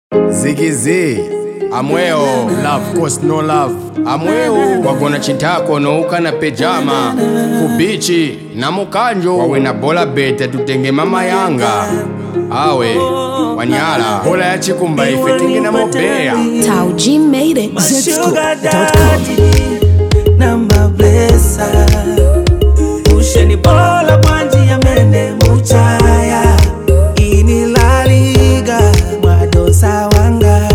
Ziggy Z, amweo, love cost no love. Amweo, wagona chintako no ukana pejama. Kubichi, na mukanjo, wawe na bola bete tutenge mama yanga. Awe, wanyala, bola ya chikumba ifetingi na mobea. Tao G made it. Zscoop.com. Number blessa. Usheni bola kwanji ya mende muchaya. Ini la liga mwadosa wanga.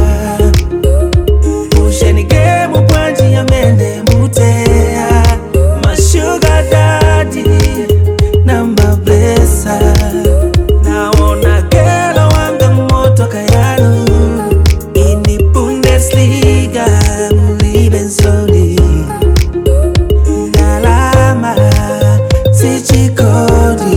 Usheni game kwanji ya mende mutea. My sugar daddy. Number blessa. Naona kela wanga moto kayanu. Ini Bundesliga muliben slowly. Nalama sichikodi.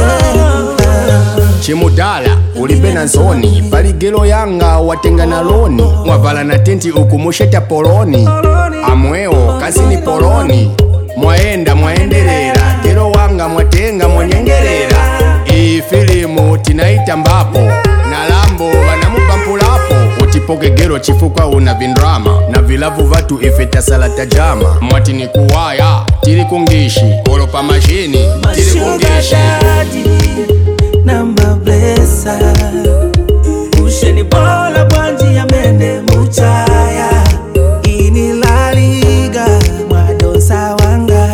Chimudala, ulibe na zoni. Paligelo yanga watenga na loni. Mwavala na tenti ukumusheta poloni. Amweo, kasi ni poloni. Mwaenda, mwaendelera. Gelo wanga mwatenga mwanyengerera. Iyi filimu tinaita mbapo. Na lambo wanamubampulapo. Utipoke gelo chifukwa una vindrama. Na vilavu vatu ifeta salata jama. Mwati ni kuwaya, tili kungishi. Olopa mashini, tili kungishi. Number blessa. Usheni bola kwanji ya mende muchaya. Ini la liga mwadosa wanga.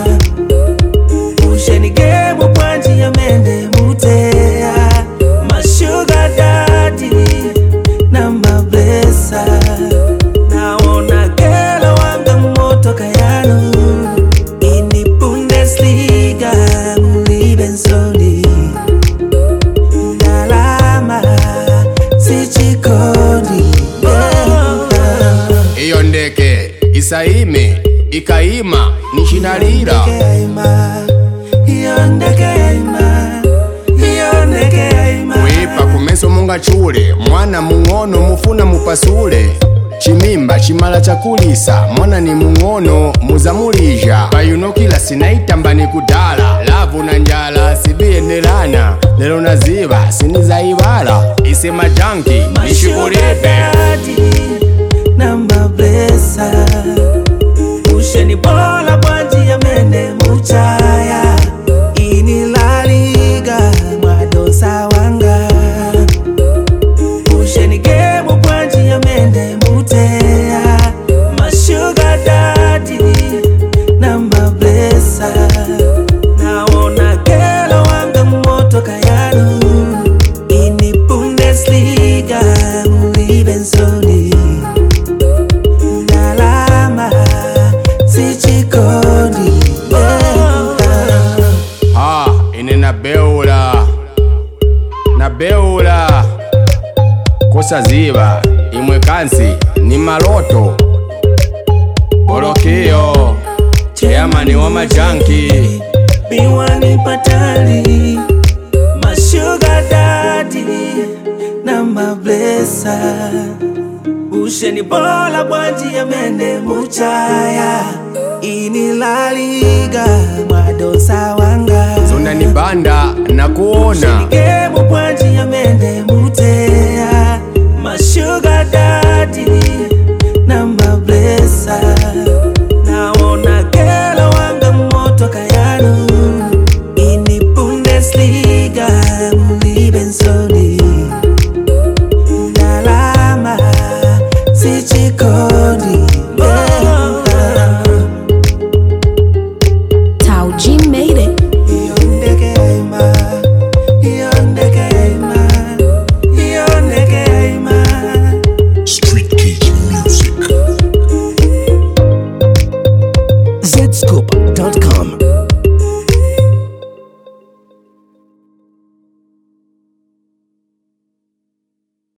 Usheni game kwanji ya mende mutea. My sugar daddy. Number blessa. Naona kela wanga moto kayanu. Ini Bundesliga muliben slowly. Iyo ndeke isaime ikaima nishinalira. Kuipa kumeso munga chule mwana mungono mufuna mupasule. Chimimba chimala chakulisa mwana ni mungono muzamulija. Payuno kila sinaitamba ni kudala. Lavu na njala sibiendelana. Lelo naziba sinizaibala. Isema janki nishikulebe. Number blessa. Usheni bola kwanji ya mende muchaya. Ini la liga mwadosa wanga. Usheni game kwanji ya mende mutea. My sugar daddy. Number blessa. Naona kela wanga moto kayanu. Ini Bundesliga muliben slowly. Nalama sichikodi. Inena beula na beula kosa ziba imwe kansi ni maloto. Borokio chairman wa majanki. Biwani patali. My sugar daddy. Number blessa. Usheni bola kwanji ya mende muchaya. Ini la liga mwadosa wanga. Zona ni banda na kuona. Game kwanji ya mende mutea. My sugar daddy. Number blessa. Naona kela wanga moto kayanu. Ini Bundesliga muliben slowly. Nalama sichikodi. Tao G made it. Street Cage Music. Zscoop.com.